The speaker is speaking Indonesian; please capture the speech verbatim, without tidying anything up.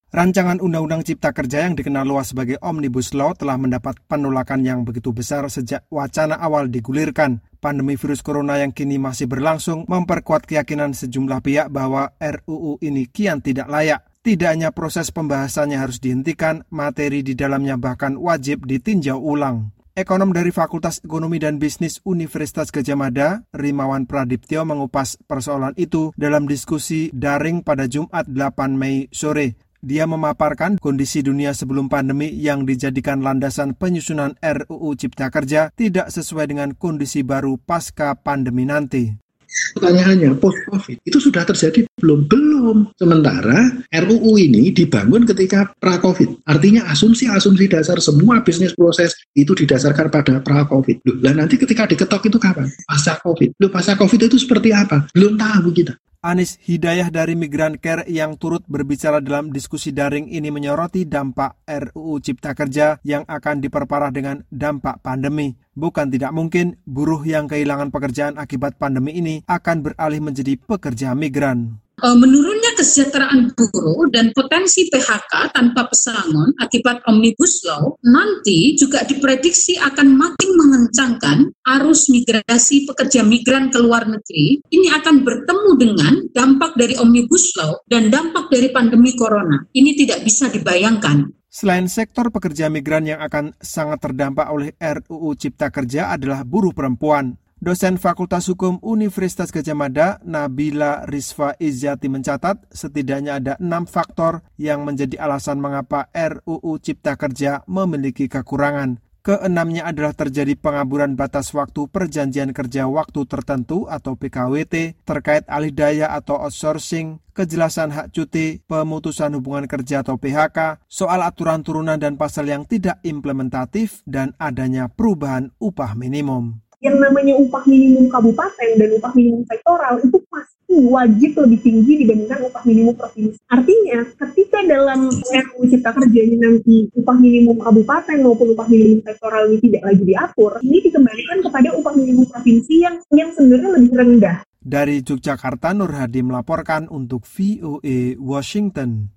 Rancangan Undang-Undang Cipta Kerja yang dikenal luas sebagai Omnibus Law telah mendapat penolakan yang begitu besar sejak wacana awal digulirkan. Pandemi virus corona yang kini masih berlangsung memperkuat keyakinan sejumlah pihak bahwa R U U ini kian tidak layak. Tidak hanya proses pembahasannya harus dihentikan, materi di dalamnya bahkan wajib ditinjau ulang. Ekonom dari Fakultas Ekonomi dan Bisnis Universitas Gadjah Mada, Rimawan Pradiptyo mengupas persoalan itu dalam diskusi daring pada Jumat delapan Mei sore. Dia memaparkan kondisi dunia sebelum pandemi yang dijadikan landasan penyusunan R U U Cipta Kerja tidak sesuai dengan kondisi baru pasca pandemi nanti. Pertanyaannya, post-COVID itu sudah terjadi belum? Belum. Sementara R U U ini dibangun ketika pra-COVID. Artinya asumsi-asumsi dasar semua bisnis proses itu didasarkan pada pra-COVID. Loh, lah nanti ketika diketok itu kapan? Pasca COVID. Loh, pasca COVID itu seperti apa? Belum tahu kita. Anies Hidayah dari Migran Care yang turut berbicara dalam diskusi daring ini menyoroti dampak R U U Cipta Kerja yang akan diperparah dengan dampak pandemi. Bukan tidak mungkin buruh yang kehilangan pekerjaan akibat pandemi ini akan beralih menjadi pekerja migran. Menurunnya kesejahteraan buruh dan potensi P H K tanpa pesangon akibat Omnibus Law nanti juga diprediksi akan makin mengencangkan arus migrasi pekerja migran ke luar negeri. Ini akan bertemu dengan dampak dari Omnibus Law dan dampak dari pandemi corona. Ini tidak bisa dibayangkan. Selain sektor pekerja migran yang akan sangat terdampak oleh R U U Cipta Kerja adalah buruh perempuan. Dosen Fakultas Hukum Universitas Gadjah Mada, Nabila Rizva Izzati mencatat setidaknya ada enam faktor yang menjadi alasan mengapa R U U Cipta Kerja memiliki kekurangan. Keenamnya adalah terjadi pengaburan batas waktu perjanjian kerja waktu tertentu atau P K W T, terkait alih daya atau outsourcing, kejelasan hak cuti, pemutusan hubungan kerja atau P H K, soal aturan turunan dan pasal yang tidak implementatif, dan adanya perubahan upah minimum. Yang namanya upah minimum kabupaten dan upah minimum sektoral itu pasti wajib lebih tinggi dibandingkan upah minimum provinsi. Artinya, ketika dalam R U U Cipta Kerja ini nanti upah minimum kabupaten maupun upah minimum sektoral ini tidak lagi diatur, ini dikembalikan kepada upah minimum provinsi yang yang sebenarnya lebih rendah. Dari Yogyakarta, Nur Hadi melaporkan untuk V O A Washington.